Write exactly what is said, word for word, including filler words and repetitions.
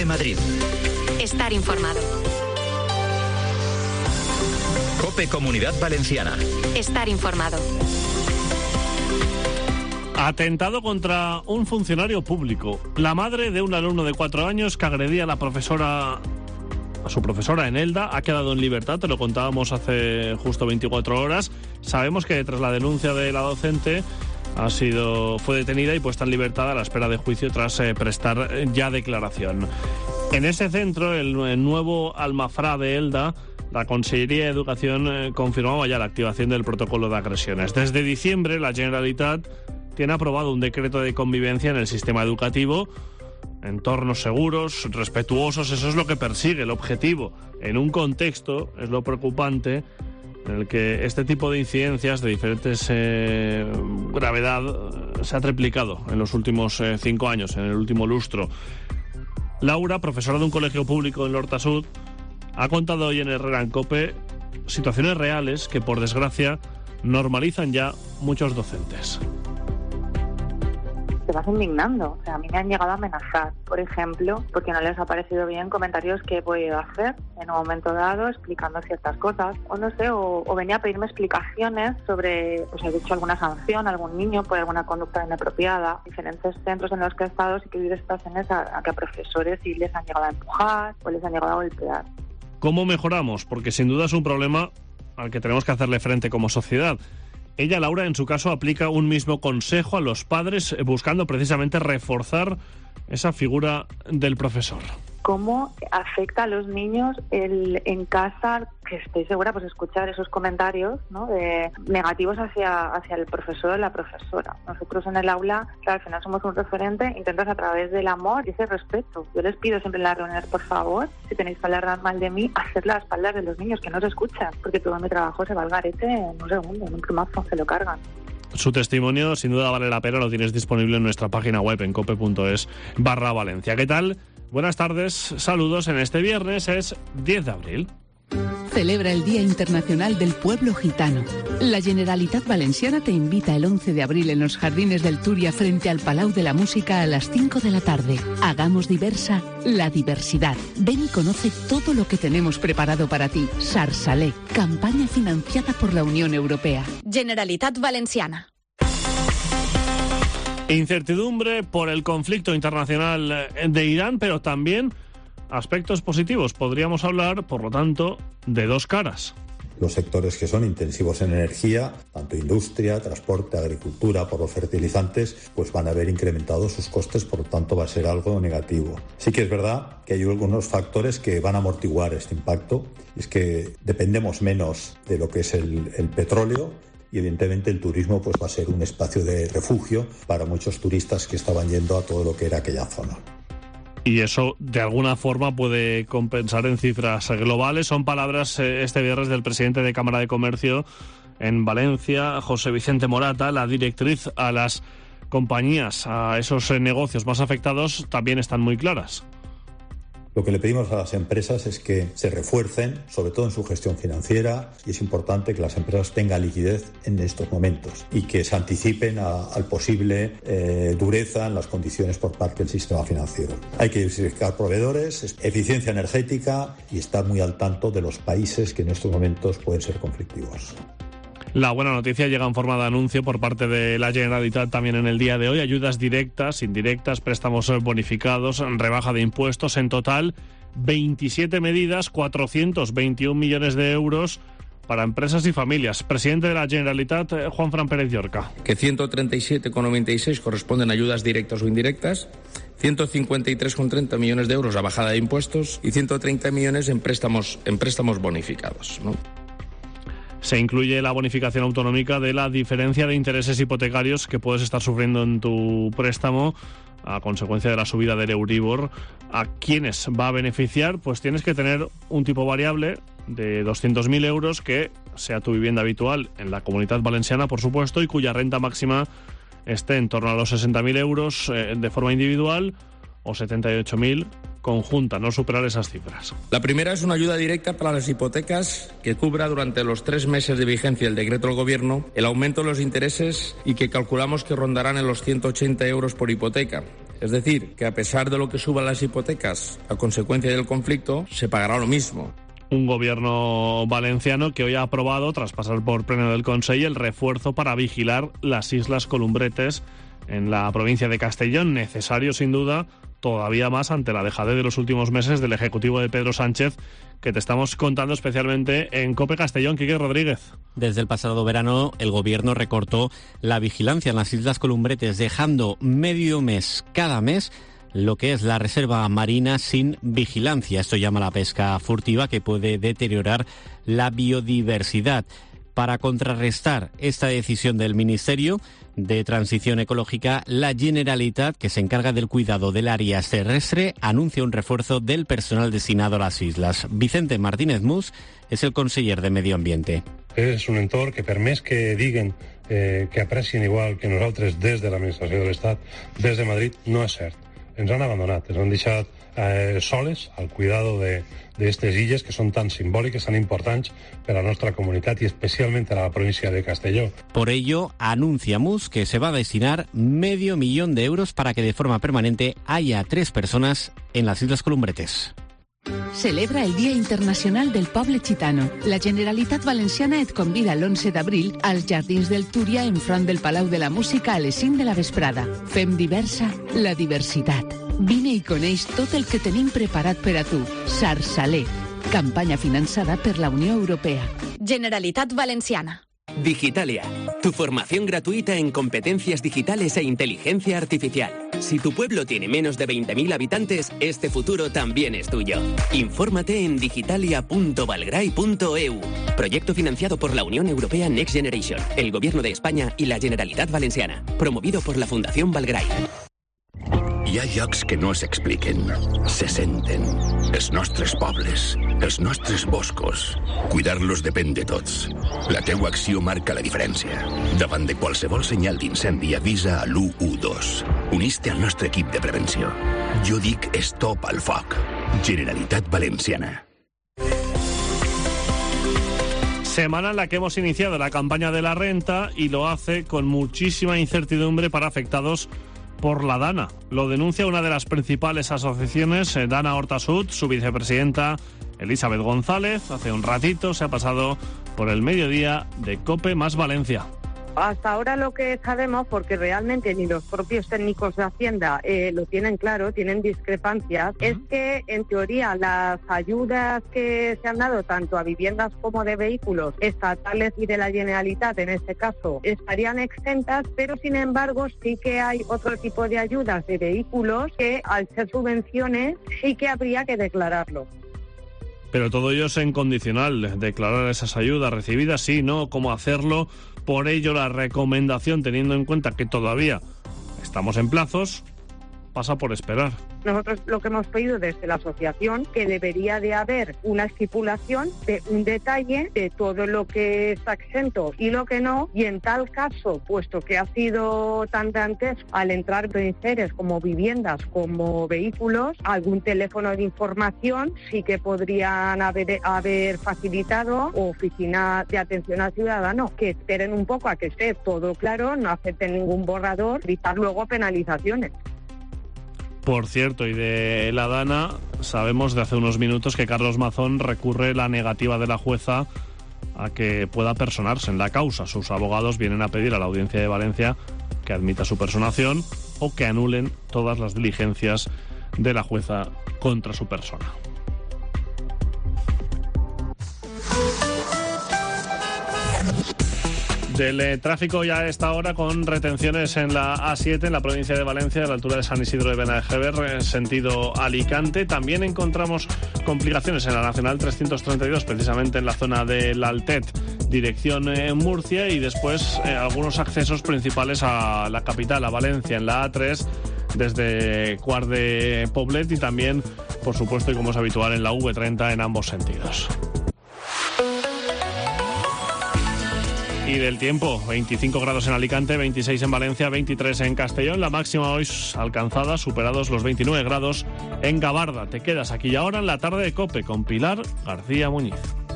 Madrid. Estar informado. COPE Comunidad Valenciana. Estar informado. Atentado contra un funcionario público. La madre de un alumno de cuatro años que agredía a la profesora, a su profesora en Elda, ha quedado en libertad. Te lo contábamos hace justo veinticuatro horas. Sabemos que tras la denuncia de la docente ha sido fue detenida y puesta en libertad a la espera de juicio tras eh, prestar ya declaración. En ese centro, el, el nuevo Almafrá de Elda, la Consellería de Educación eh, confirmaba ya la activación del protocolo de agresiones. Desde diciembre, la Generalitat tiene aprobado un decreto de convivencia en el sistema educativo, entornos seguros, respetuosos. Eso es lo que persigue, el objetivo. En un contexto, es lo preocupante, en el que este tipo de incidencias de diferentes eh, gravedad eh, se ha triplicado en los últimos eh, cinco años, en el último lustro. Laura, profesora de un colegio público en Horta Sud, ha contado hoy en Herrera en COPE situaciones reales que, por desgracia, normalizan ya muchos docentes. Te vas indignando. O sea, a mí me han llegado a amenazar, por ejemplo, porque no les ha parecido bien comentarios que he podido hacer en un momento dado explicando ciertas cosas, o no sé, o, o venía a pedirme explicaciones sobre, pues he dicho alguna sanción a algún niño por alguna conducta inapropiada. Diferentes centros en los que he estado sí que he vivido situaciones a, a que a profesores sí les han llegado a empujar o les han llegado a golpear. ¿Cómo mejoramos? Porque sin duda es un problema al que tenemos que hacerle frente como sociedad. Ella, Laura, en su caso, aplica un mismo consejo a los padres, buscando precisamente reforzar esa figura del profesor. ¿Cómo afecta a los niños el en casa, que estoy segura, pues escuchar esos comentarios, ¿no?, de negativos hacia, hacia el profesor o la profesora? Nosotros en el aula, claro, al final somos un referente, intentas a través del amor y ese respeto. Yo les pido siempre en las reuniones, por favor, si tenéis que hablar mal de mí, hacerlo a las espaldas de los niños, que no se escuchan, porque todo mi trabajo se va al garete en un segundo, en un plumazo, se lo cargan. Su testimonio sin duda vale la pena, lo tienes disponible en nuestra página web en cope punto es barra Valencia. ¿Qué tal? Buenas tardes, saludos. En este viernes es diez de abril. Celebra el Día Internacional del Pueblo Gitano. La Generalitat Valenciana te invita el once de abril en los jardines del Túria frente al Palau de la Música a las cinco de la tarde. Hagamos diversa la diversidad. Ven y conoce todo lo que tenemos preparado para ti. Sarsalé, campaña financiada por la Unión Europea. Generalitat Valenciana. Incertidumbre por el conflicto internacional de Irán, pero también aspectos positivos. Podríamos hablar, por lo tanto, de dos caras. Los sectores que son intensivos en energía, tanto industria, transporte, agricultura, por los fertilizantes, pues van a haber incrementado sus costes, por lo tanto va a ser algo negativo. Sí que es verdad que hay algunos factores que van a amortiguar este impacto. Es que dependemos menos de lo que es el, el petróleo, y evidentemente el turismo pues va a ser un espacio de refugio para muchos turistas que estaban yendo a todo lo que era aquella zona. Y eso de alguna forma puede compensar en cifras globales. Son palabras eh, este viernes del presidente de Cámara de Comercio en Valencia, José Vicente Morata. La directriz a las compañías, a esos eh, negocios más afectados, también están muy claras. Lo que le pedimos a las empresas es que se refuercen, sobre todo en su gestión financiera, y es importante que las empresas tengan liquidez en estos momentos y que se anticipen a, al posible eh, dureza en las condiciones por parte del sistema financiero. Hay que diversificar proveedores, eficiencia energética y estar muy al tanto de los países que en estos momentos pueden ser conflictivos. La buena noticia llega en forma de anuncio por parte de la Generalitat también en el día de hoy. Ayudas directas, indirectas, préstamos bonificados, rebaja de impuestos. En total, veintisiete medidas, cuatrocientos veintiún millones de euros para empresas y familias. Presidente de la Generalitat, Juanfran Pérez Llorca. Que ciento treinta y siete coma noventa y seis corresponden a ayudas directas o indirectas, ciento cincuenta y tres coma treinta millones de euros a bajada de impuestos y ciento treinta millones en préstamos, en préstamos bonificados, ¿no? Se incluye la bonificación autonómica de la diferencia de intereses hipotecarios que puedes estar sufriendo en tu préstamo a consecuencia de la subida del Euribor. ¿A quiénes va a beneficiar? Pues tienes que tener un tipo variable de doscientos mil euros que sea tu vivienda habitual en la Comunidad Valenciana, por supuesto, y cuya renta máxima esté en torno a los sesenta mil euros eh, de forma individual, o setenta y ocho mil conjunta, no superar esas cifras. La primera es una ayuda directa para las hipotecas que cubra durante los tres meses de vigencia del decreto del Gobierno el aumento de los intereses y que calculamos que rondarán en los ciento ochenta euros por hipoteca. Es decir, que a pesar de lo que suban las hipotecas a consecuencia del conflicto, se pagará lo mismo. Un gobierno valenciano que hoy ha aprobado, tras pasar por pleno del Consell, el refuerzo para vigilar las Islas Columbretes en la provincia de Castellón, necesario sin duda, todavía más ante la dejadez de los últimos meses del Ejecutivo de Pedro Sánchez, que te estamos contando especialmente en COPE Castellón. Quique Rodríguez. Desde el pasado verano, el Gobierno recortó la vigilancia en las Islas Columbretes, dejando medio mes cada mes lo que es la reserva marina sin vigilancia. Esto llama la pesca furtiva, que puede deteriorar la biodiversidad. Para contrarrestar esta decisión del Ministerio de Transición Ecológica, la Generalitat, que se encarga del cuidado del área terrestre, anuncia un refuerzo del personal destinado a las islas. Vicente Martínez Mus és el conseller de Medi Ambiente. És un entorn que, per més que diguen eh, que aprecien igual que nosaltres des de l'administració de l'Estat, des de Madrid, no és cert. Ens han abandonat, ens han deixat eh, soles al cuidado de d'aquestes illes que són tan simbòliques, tan importants per a la nostra comunitat i especialment a la província de Castelló. Por ello, anuncia Mus que se va a destinar medio millón de euros para que de forma permanente haya tres personas en las Islas Columbretes. Celebra el Dia Internacional del Poble Gitano. La Generalitat Valenciana et convida l'onze d'abril als Jardins del Túria enfront del Palau de la Música a les cinc de la vesprada. Fem diversa la diversitat. Vine i coneix tot el que tenim preparat per a tu. Sarsaler. Campanya finançada per la Unió Europea. Generalitat Valenciana. Digitalia, tu formación gratuita en competencias digitales e inteligencia artificial. Si tu pueblo tiene menos de veinte mil habitantes, este futuro también es tuyo. Infórmate en digitalia punto valgrai punto e u. Proyecto financiado por la Unión Europea Next Generation, el Gobierno de España y la Generalitat Valenciana. Promovido por la Fundación Valgrai. Hi ha llocs que no s'expliquen, se senten. Els nostres pobles, els nostres boscos. Cuidar-los depèn de tots. La teua acció marca la diferència. Davant de qualsevol senyal d'incendi, avisa a l'u u dos. Unís-te al nostre equip de prevenció. Jo dic stop al foc. Generalitat Valenciana. Semana en la que hemos iniciado la campaña de la renta y lo hace con muchísima incertidumbre para afectados por la DANA. Lo denuncia una de las principales asociaciones, Dana Horta Sud. Su vicepresidenta, Elizabeth González, hace un ratito se ha pasado por el mediodía de COPE más Valencia. Hasta ahora lo que sabemos, porque realmente ni los propios técnicos de Hacienda eh, lo tienen claro, tienen discrepancias, uh-huh. es que en teoría las ayudas que se han dado tanto a viviendas como de vehículos estatales y de la Generalitat, en este caso, estarían exentas, pero sin embargo sí que hay otro tipo de ayudas de vehículos que al ser subvenciones sí que habría que declararlo. Pero todo ello es en condicional, declarar esas ayudas recibidas, sí, no, cómo hacerlo. Por ello, la recomendación, teniendo en cuenta que todavía estamos en plazos, pasa por esperar. Nosotros lo que hemos pedido desde la asociación, que debería de haber una estipulación de un detalle de todo lo que está exento y lo que no, y en tal caso, puesto que ha sido tan dantesco al entrar beneficiarios como viviendas, como vehículos, algún teléfono de información sí que podrían haber, haber facilitado, o oficina de atención al ciudadano, que esperen un poco a que esté todo claro, no acepten ningún borrador, evitar luego penalizaciones. Por cierto, y de la DANA, sabemos de hace unos minutos que Carlos Mazón recurre la negativa de la jueza a que pueda personarse en la causa. Sus abogados vienen a pedir a la Audiencia de Valencia que admita su personación o que anulen todas las diligencias de la jueza contra su persona. Del eh, tráfico ya a esta hora, con retenciones en la A siete en la provincia de Valencia, a la altura de San Isidro de Benajever, en sentido Alicante. También encontramos complicaciones en la Nacional trescientos treinta y dos, precisamente en la zona del Altet, dirección eh, Murcia, y después eh, algunos accesos principales a la capital, a Valencia, en la A tres, desde Quart de Poblet, y también, por supuesto, y como es habitual, en la V treinta en ambos sentidos. Y del tiempo, veinticinco grados en Alicante, veintiséis en Valencia, veintitrés en Castellón. La máxima hoy alcanzada, superados los veintinueve grados en Gabarda. Te quedas aquí y ahora en la tarde de COPE con Pilar García Muñiz.